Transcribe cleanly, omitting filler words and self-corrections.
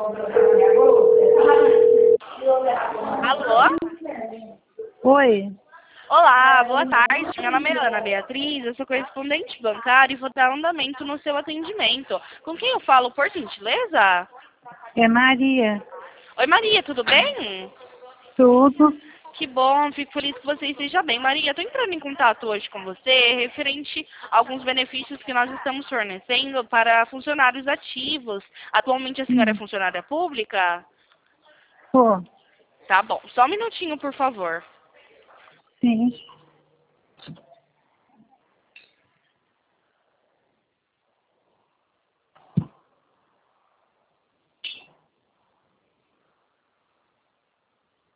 Alô? Oi, Olá, boa tarde. Meu nome é Ana Beatriz, eu sou correspondente bancária e vou dar andamento no seu atendimento. Com quem eu falo, por gentileza? é Maria. Oi, Maria, tudo bem? Tudo? Que bom, fico feliz que você esteja bem. Maria, estou entrando em contato hoje com você referente a alguns benefícios que nós estamos fornecendo para funcionários ativos. Atualmente a senhora é funcionária pública? Pô, Tá bom, só um minutinho, por favor. sim.